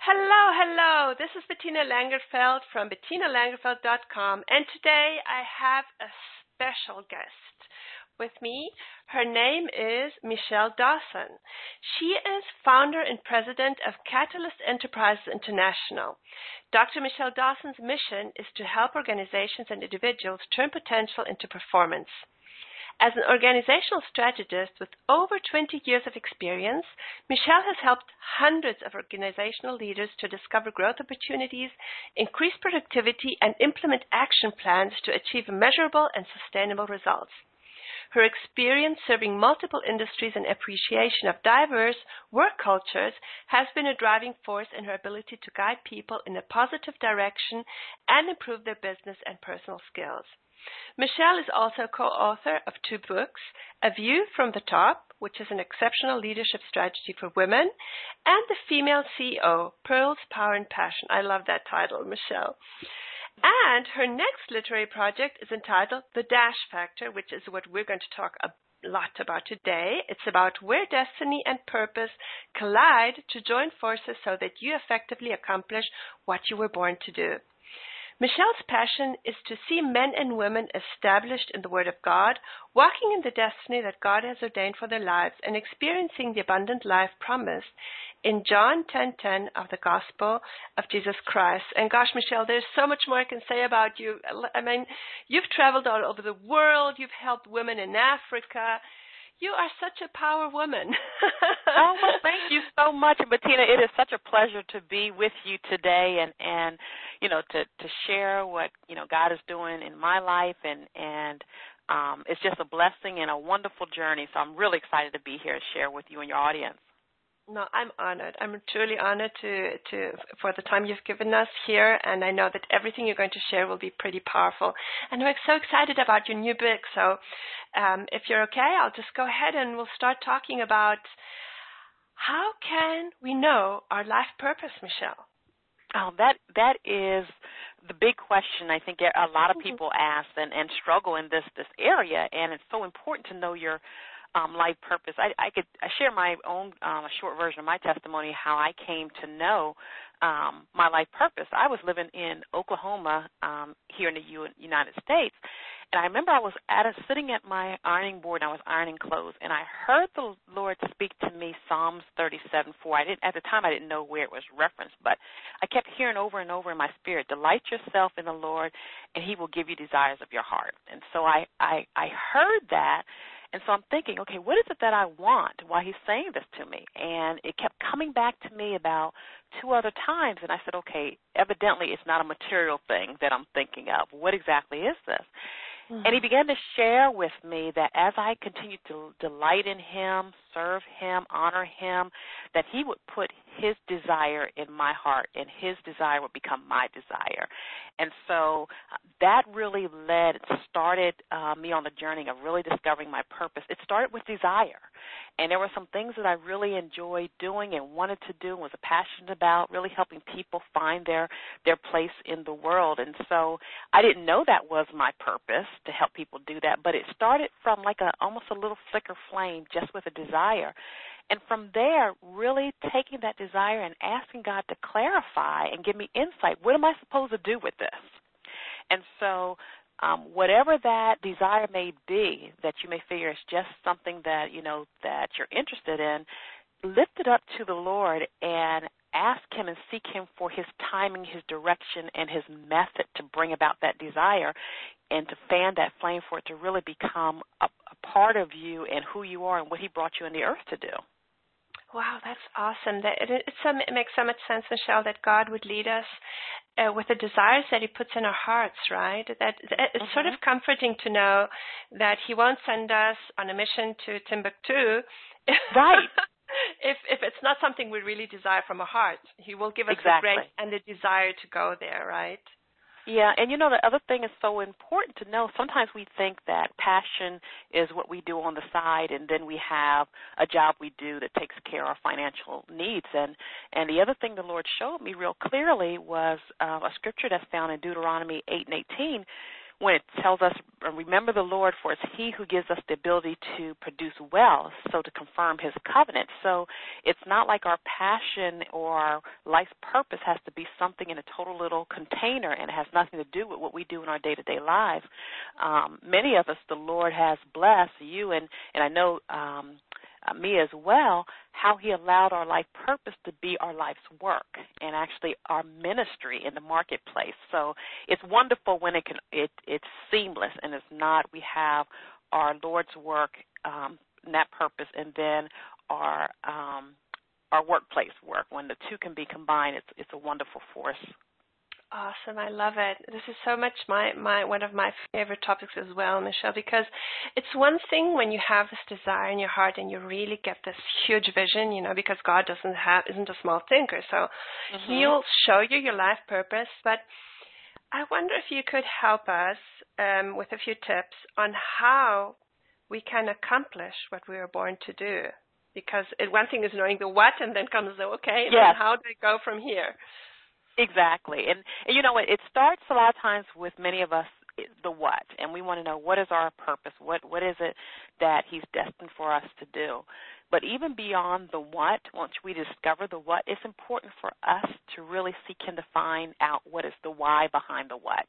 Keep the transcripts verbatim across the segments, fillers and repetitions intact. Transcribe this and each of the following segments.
Hello, hello. This is Bettina Langerfeld from bettina langerfeld dot com, and today I have a special guest with me. Her name is Michelle Dawson. She is founder and president of Catalyst Enterprises International. Doctor Michelle Dawson's mission is to help organizations and individuals turn potential into performance. As an organizational strategist with over twenty years of experience, Michelle has helped hundreds of organizational leaders to discover growth opportunities, increase productivity, and implement action plans to achieve measurable and sustainable results. Her experience serving multiple industries and appreciation of diverse work cultures has been a driving force in her ability to guide people in a positive direction and improve their business and personal skills. Michelle is also co-author of two books, A View from the Top, which is an exceptional leadership strategy for women, and The Female C E O, Pearls, Power, and Passion. I love that title, Michelle. And her next literary project is entitled The Dash Factor, which is what we're going to talk a lot about today. It's about where destiny and purpose collide to join forces so that you effectively accomplish what you were born to do. Michelle's passion is to see men and women established in the Word of God, walking in the destiny that God has ordained for their lives, and experiencing the abundant life promised in John ten ten of the Gospel of Jesus Christ. And gosh, Michelle, there's so much more I can say about you. I mean, you've traveled all over the world. You've helped women in Africa. You are such a power woman. Oh, well, thank you so much, Bettina. It is such a pleasure to be with you today and, and you know, to, to share what, you know, God is doing in my life. And, and um, it's just a blessing and a wonderful journey. So I'm really excited to be here to share with you and your audience. No, I'm honored. I'm truly honored to, to for the time you've given us here, and I know that everything you're going to share will be pretty powerful. And we're so excited about your new book. So um, if you're okay, I'll just go ahead and we'll start talking about how can we know our life purpose, Michelle? Oh, that that is the big question I think a lot of people ask and, and struggle in this, this area, and it's so important to know your Um, life purpose. I, I could I share my own um, a short version of my testimony, how I came to know um, my life purpose. I was living in Oklahoma um, here in the U- United States, and I remember I was at a, sitting at my ironing board, and I was ironing clothes, and I heard the Lord speak to me Psalms thirty-seven four. I didn't, at the time I didn't know where it was referenced, but I kept hearing over and over in my spirit, delight yourself in the Lord, and he will give you desires of your heart. And so I, I, I heard that. And so I'm thinking, okay, what is it that I want while he's saying this to me? And it kept coming back to me about two other times. And I said, okay, evidently it's not a material thing that I'm thinking of. What exactly is this? Mm-hmm. And he began to share with me that as I continued to delight in him, serve him, honor him, that he would put his desire in my heart, and his desire would become my desire. And so that really led, started uh, me on the journey of really discovering my purpose. It started with desire. And there were some things that I really enjoyed doing and wanted to do and was passionate about, really helping people find their, their place in the world. And so I didn't know that was my purpose, to help people do that, but it started from like a almost a little flicker flame, just with a desire. And from there, really taking that desire and asking God to clarify and give me insight. What am I supposed to do with this? And so um, whatever that desire may be that you may figure is just something that, you know, that you're interested in, lift it up to the Lord and ask him and seek him for his timing, his direction, and his method to bring about that desire and to fan that flame for it to really become a, a part of you and who you are and what he brought you on the earth to do. Wow, that's awesome. That it, it's so, it makes so much sense, Michelle, that God would lead us uh, with the desires that he puts in our hearts, right? That, that It's mm-hmm. sort of comforting to know that he won't send us on a mission to Timbuktu. Right. If if it's not something we really desire from our heart. He will give us exactly. the grace and the desire to go there, right? Yeah, and you know, the other thing is so important to know. Sometimes we think that passion is what we do on the side, and then we have a job we do that takes care of our financial needs. And, and the other thing the Lord showed me real clearly was uh, a scripture that's found in Deuteronomy eight and eighteen, when it tells us, remember the Lord, for it's He who gives us the ability to produce wealth, so to confirm His covenant. So it's not like our passion or our life's purpose has to be something in a total little container and it has nothing to do with what we do in our day-to-day lives. Um, many of us, the Lord has blessed you, and, and I know um, uh, me as well, how He allowed our life purpose to be our life's work and actually our ministry in the marketplace. So it's wonderful when it can it it's seamless and it's not. We have our Lord's work, um, that purpose, and then our um, our workplace work. When the two can be combined, it's it's a wonderful force. Awesome. I love it. This is so much my, my one of my favorite topics as well, Michelle, because it's one thing when you have this desire in your heart and you really get this huge vision, you know, because God doesn't have isn't a small thinker. So mm-hmm. He'll show you your life purpose. But I wonder if you could help us um, with a few tips on how we can accomplish what we were born to do. Because it, one thing is knowing the what, and then comes the okay, and yes. then how do we go from here? Exactly. And, and you know, it, it starts a lot of times with many of us, the what, and we want to know what is our purpose, what what is it that He's destined for us to do. But even beyond the what, once we discover the what, it's important for us to really seek Him to find out what is the why behind the what.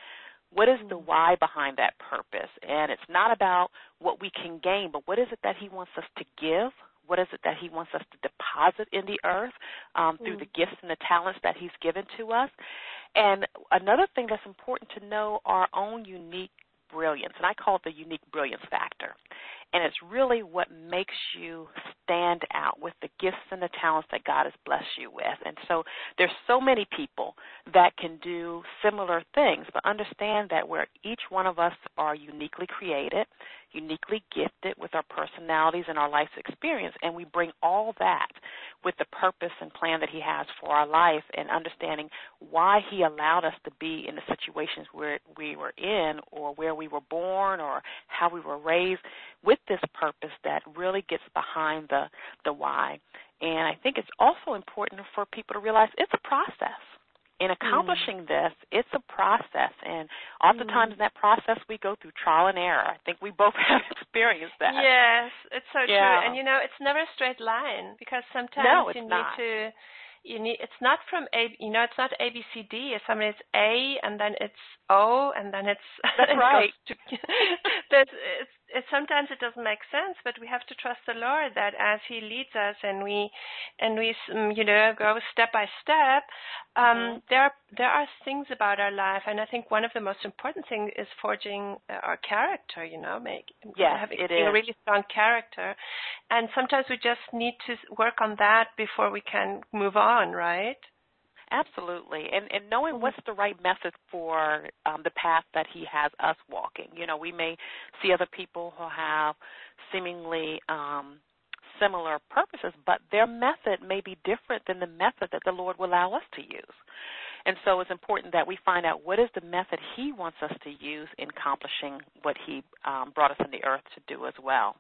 What is the why behind that purpose? And it's not about what we can gain, but what is it that He wants us to give? What is it that He wants us to deposit in the earth um, through mm. the gifts and the talents that He's given to us? And another thing that's important to know, our own unique brilliance, and I call it the unique brilliance factor. And it's really what makes you stand out with the gifts and the talents that God has blessed you with. And so there's so many people that can do similar things, but understand that we're each one of us are uniquely created, uniquely gifted with our personalities and our life's experience, and we bring all that with the purpose and plan that He has for our life, and understanding why He allowed us to be in the situations where we were in, or where we were born, or how we were raised, with this purpose that really gets behind the, the why. And I think it's also important for people to realize it's a process. In accomplishing mm. this, it's a process, and oftentimes mm. in that process we go through trial and error. I think we both have experienced that. Yes, it's so yeah. true. And, you know, it's never a straight line, because sometimes no, it's you need not. to, you need, it's not from A, you know, it's not A, B, C, D. It's, I mean, it's A, and then it's O, and then it's... That's right. To, there's, it's, it, sometimes it doesn't make sense, but we have to trust the Lord that as He leads us and we, and we, you know, go step by step, um, mm-hmm. there are, there are things about our life, and I think one of the most important things is forging our character. You know, make yes, having it is. a really strong character, and sometimes we just need to work on that before we can move on. Right? Absolutely, and and knowing mm-hmm. what's the right method for um, the path that He has us walking. You know, we may see other people who have seemingly um, similar purposes, but their method may be different than the method that the Lord will allow us to use. And so it's important that we find out what is the method He wants us to use in accomplishing what He um, brought us on the earth to do as well.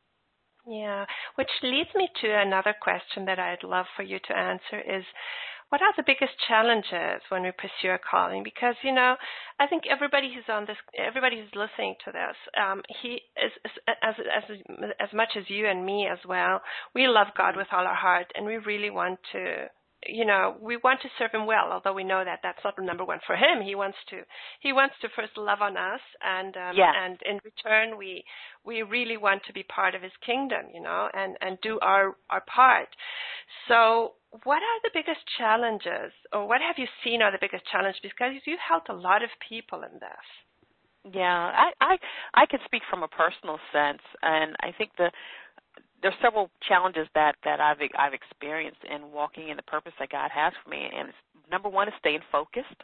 Yeah, which leads me to another question that I'd love for you to answer is, what are the biggest challenges when we pursue a calling? Because, you know, I think everybody who's on this, everybody who's listening to this, um, he is, as, as, as much as you and me as well, we love God with all our heart, and we really want to, you know, we want to serve Him well, although we know that that's not number one for Him. He wants to, He wants to first love on us, and um, yes. and in return, we we really want to be part of His kingdom, you know, and, and do our, our part. So what are the biggest challenges, or what have you seen are the biggest challenges? Because you've helped a lot of people in this. Yeah, I, I, I can speak from a personal sense, and I think the there's several challenges that, that I've I've experienced in walking in the purpose that God has for me. And number one is staying focused.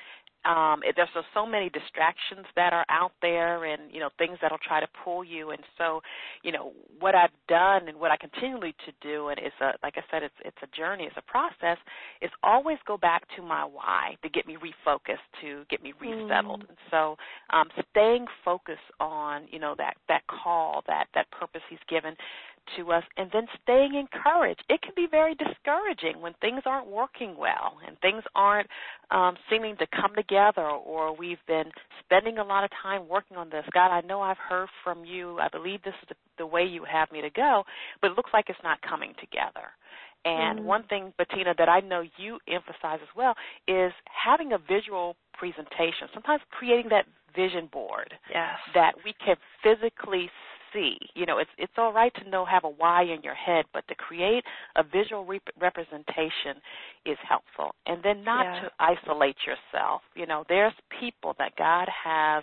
Um, it, there's so, so many distractions that are out there, and, you know, things that'll try to pull you. And so, you know, what I've done and what I continually to do, and it's a, like I said, it's it's a journey, it's a process, is always go back to my why to get me refocused, to get me resettled. Mm. And so um, staying focused on, you know, that, that call, that, that purpose He's given, to us, and then staying encouraged. It can be very discouraging when things aren't working well and things aren't um, seeming to come together, or we've been spending a lot of time working on this. God, I know I've heard from you. I believe this is the, the way you have me to go, but it looks like it's not coming together. And mm. one thing, Bettina, that I know you emphasize as well is having a visual presentation, sometimes creating that vision board yes. that we can physically see. You know, it's it's all right to know, have a why in your head, but to create a visual rep- representation is helpful. And then not yeah. to isolate yourself. You know, there's people that God has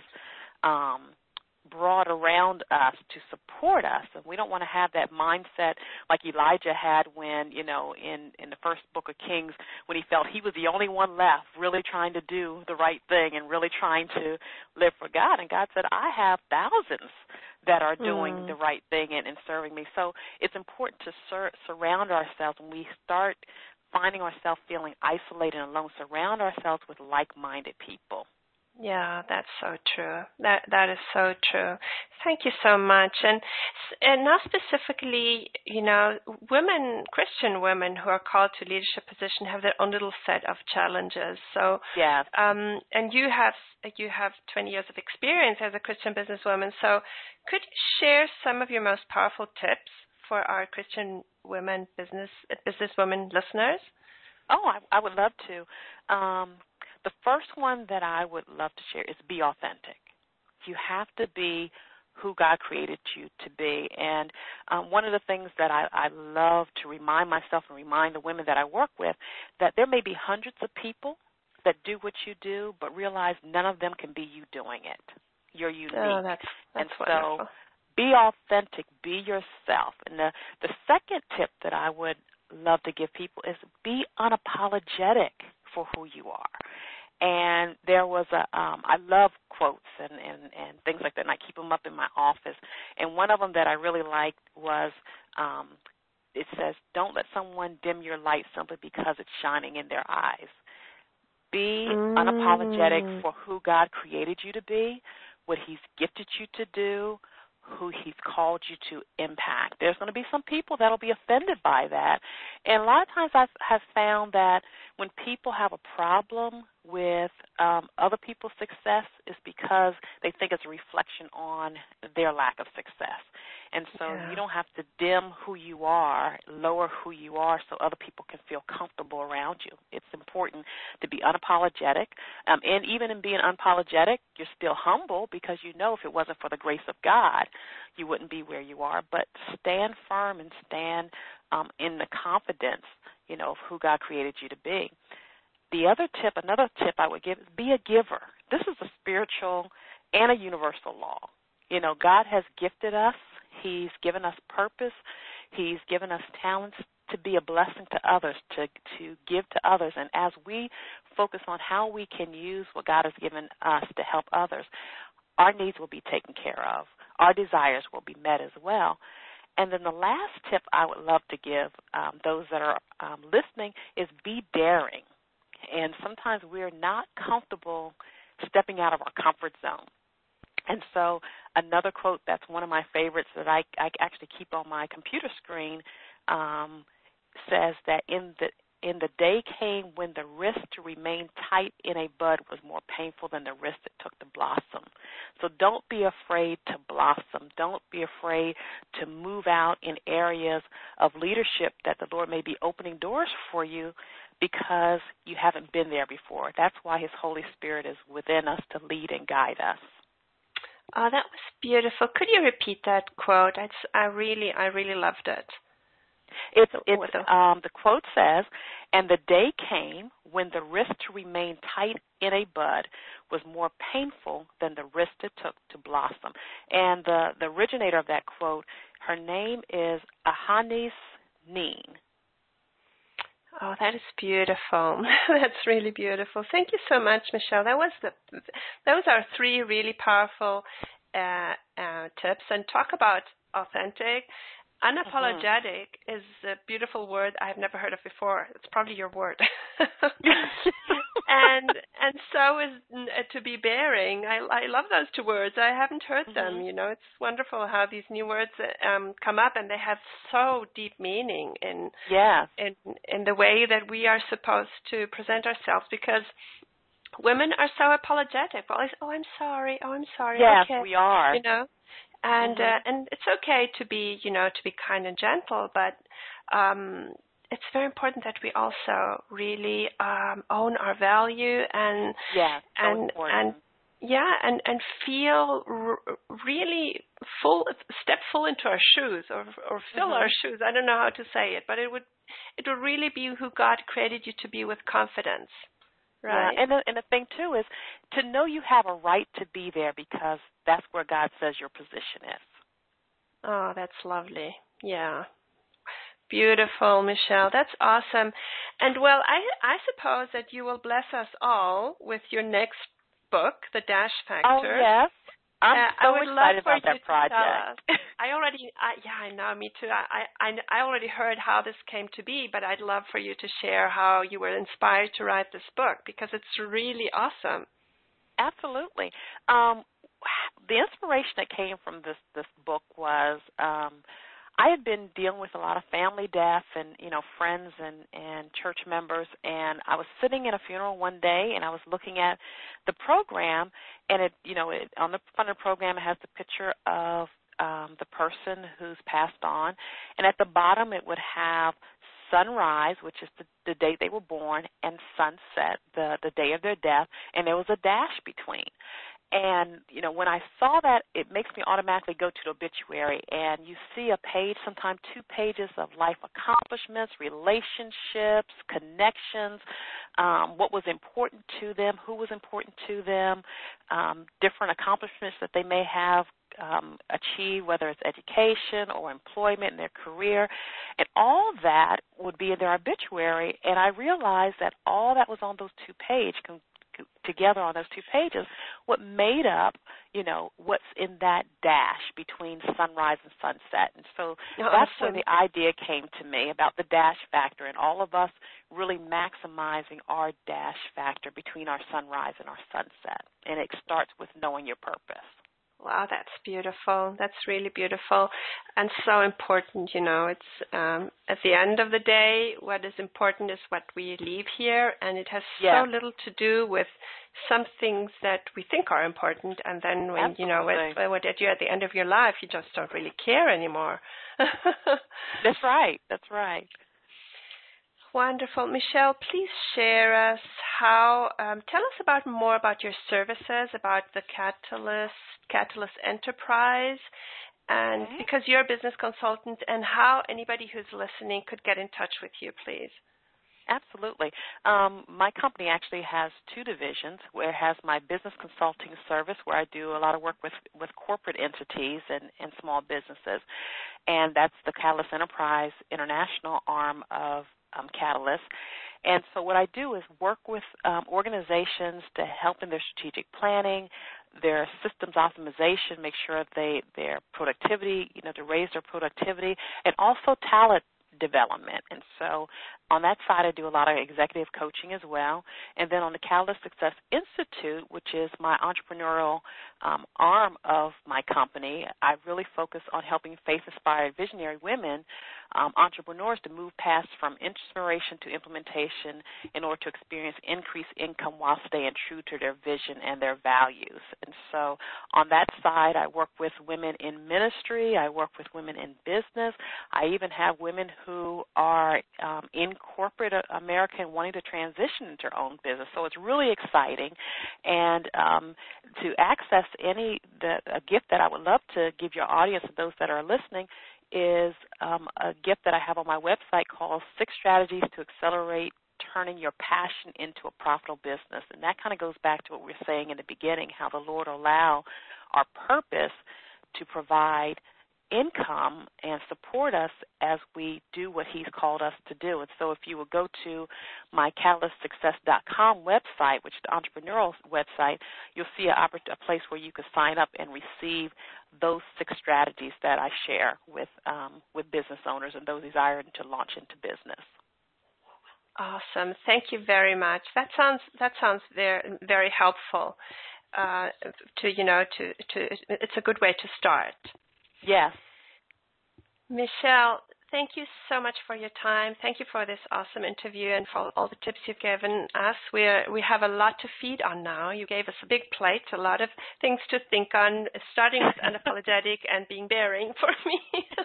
um brought around us to support us, and we don't want to have that mindset like Elijah had when, you know, in, in the first book of Kings, when he felt he was the only one left really trying to do the right thing and really trying to live for God. And God said, I have thousands that are doing mm. the right thing and, and serving me. So it's important to sur- surround ourselves when we start finding ourselves feeling isolated and alone, surround ourselves with like-minded people. Yeah, that's so true. That that is so true. Thank you so much. And and now specifically, you know, women, Christian women who are called to leadership position have their own little set of challenges. So yeah, um, and you have you have twenty years of experience as a Christian businesswoman. So could you share some of your most powerful tips for our Christian women business businesswomen listeners? Oh, I, I would love to. Um, The first one that I would love to share is be authentic. You have to be who God created you to be. And um, one of the things that I, I love to remind myself and remind the women that I work with, that there may be hundreds of people that do what you do, but realize none of them can be you doing it. You're unique. Oh, that's, that's and wonderful. so be authentic, be yourself. And the, the second tip that I would love to give people is be unapologetic for who you are. And there was a, um, I love quotes and, and, and things like that, and I keep them up in my office. And one of them that I really liked was, um, it says, don't let someone dim your light simply because it's shining in their eyes. Be mm. unapologetic for who God created you to be, what he's gifted you to do, who he's called you to impact. There's going to be some people that will be offended by that. And a lot of times I have found that when people have a problem with um, other people's success, it's because they think it's a reflection on their lack of success. And so yeah. you don't have to dim who you are, lower who you are so other people can feel comfortable around you. It's important to be unapologetic. Um, and even in being unapologetic, you're still humble because you know if it wasn't for the grace of God, you wouldn't be where you are. But stand firm and stand um, in the confidence, you know, of who God created you to be. The other tip, another tip I would give is be a giver. This is a spiritual and a universal law. You know, God has gifted us. He's given us purpose. He's given us talents to be a blessing to others, to to give to others. And as we focus on how we can use what God has given us to help others, our needs will be taken care of. Our desires will be met as well. And then the last tip I would love to give um, those that are um, listening is be daring. And sometimes we're not comfortable stepping out of our comfort zone. And so another quote that's one of my favorites that I, I actually keep on my computer screen um, says that in the in the day came when the risk to remain tight in a bud was more painful than the risk it took to blossom. So don't be afraid to blossom. Don't be afraid to move out in areas of leadership that the Lord may be opening doors for you because you haven't been there before. That's why his Holy Spirit is within us to lead and guide us. Oh, that was beautiful. Could you repeat that quote? I, just, I really, I really loved it. It's, it's um, the quote says, and the day came when the risk to remain tight in a bud was more painful than the risk it took to blossom. And the, the originator of that quote, her name is Ahani's Nin. Oh, that is beautiful. That's really beautiful. Thank you so much, Michelle. That was the, those are three really powerful uh, uh, tips. And talk about authentic. Unapologetic mm-hmm. is a beautiful word I've never heard of before. It's probably your word. and and so is uh, to be bearing. I I love those two words. I haven't heard mm-hmm. them. You know, it's wonderful how these new words um, come up, and they have so deep meaning in yeah in in the way that we are supposed to present ourselves, because women are so apologetic. We're always, oh, I'm sorry. Oh, I'm sorry. Yes, okay. we are. You know. And mm-hmm. uh, and it's okay to be, you know, to be kind and gentle, but um, it's very important that we also really um, own our value and yeah, so and important. and yeah, and and feel r- really full, step full into our shoes, or or fill mm-hmm. our shoes. I don't know how to say it, but it would it would really be who God created you to be, with confidence. Right. Yeah, and the, and the thing, too, is to know you have a right to be there, because that's where God says your position is. Oh, that's lovely. Yeah. Beautiful, Michelle. That's awesome. And, well, I I suppose that you will bless us all with your next book, The Dash Factor. Oh, yes. I'm uh, so I would excited love about that project. I already, I, yeah, I know, me too. I, I, I already heard how this came to be, but I'd love for you to share how you were inspired to write this book, because it's really awesome. Absolutely. Um, the inspiration that came from this, this book was um, I had been dealing with a lot of family death and, you know, friends and, and church members, and I was sitting in a funeral one day, and I was looking at the program, and it, you know, it, on the front of the program it has the picture of um, the person who's passed on, and at the bottom it would have sunrise, which is the, the date they were born, and sunset, the, the day of their death, and there was a dash between. And, you know, when I saw that, it makes me automatically go to the obituary, and you see a page, sometimes two pages of life accomplishments, relationships, connections, um, what was important to them, who was important to them, um, different accomplishments that they may have um, achieved, whether it's education or employment in their career. And all that would be in their obituary, and I realized that all that was on those two pages together on those two pages, what made up, you know, what's in that dash between sunrise and sunset. And so oh, that's awesome. where the idea came to me about the dash factor, and all of us really maximizing our dash factor between our sunrise and our sunset. And it starts with knowing your purpose. Wow, that's beautiful. That's really beautiful and so important. You know, it's um, at the end of the day, what is important is what we leave here, and it has yeah. so little to do with some things that we think are important, and then when, Absolutely. you know, when, when you're at the end of your life, you just don't really care anymore. That's right. That's right. Wonderful. Michelle, please share us how, um, tell us about more about your services, about the Catalyst, Catalyst Enterprise, and okay. because you're a business consultant, and how anybody who's listening could get in touch with you, please. Absolutely. Um, my company actually has two divisions, where it has my business consulting service, where I do a lot of work with, with corporate entities and, and small businesses, and that's the Catalyst Enterprise International arm of um, Catalyst. And so what I do is work with um, organizations to help in their strategic planning, their systems optimization, make sure they their productivity, you know, to raise their productivity, and also talent development. And so on that side, I do a lot of executive coaching as well. And then on the Catalyst Success Institute, which is my entrepreneurial um, arm of my company, I really focus on helping faith-inspired visionary women, um, entrepreneurs, to move past from inspiration to implementation in order to experience increased income while staying true to their vision and their values. And so on that side, I work with women in ministry. I work with women in business. I even have women who are um, in corporate America and wanting to transition into their own business. So it's really exciting. And um, to access any the, a gift that I would love to give your audience and those that are listening is um, a gift that I have on my website called Six Strategies to Accelerate Turning Your Passion into a Profitable Business. And that kind of goes back to what we were saying in the beginning, how the Lord allow our purpose to provide income and support us as we do what he's called us to do. And so if you would go to my catalyst success dot com website, which is the entrepreneurial website, you'll see a, a place where you can sign up and receive those six strategies that I share with um, with business owners and those desiring to launch into business. Awesome. Thank you very much. That sounds that sounds very very helpful. Uh, to you know to to it's a good way to start. Yes. Michelle, thank you so much for your time. Thank you for this awesome interview and for all the tips you've given us. We we have a lot to feed on now. You gave us a big plate, a lot of things to think on, starting with unapologetic and being bearing for me.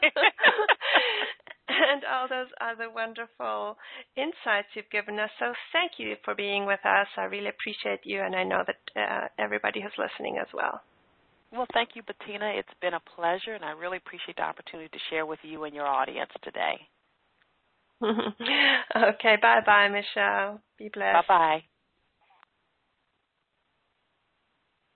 And all those other wonderful insights you've given us. So thank you for being with us. I really appreciate you, and I know that uh, everybody who's listening as well. Well, thank you, Bettina. It's been a pleasure, and I really appreciate the opportunity to share with you and your audience today. Okay, bye-bye, Michelle. Be blessed. Bye-bye.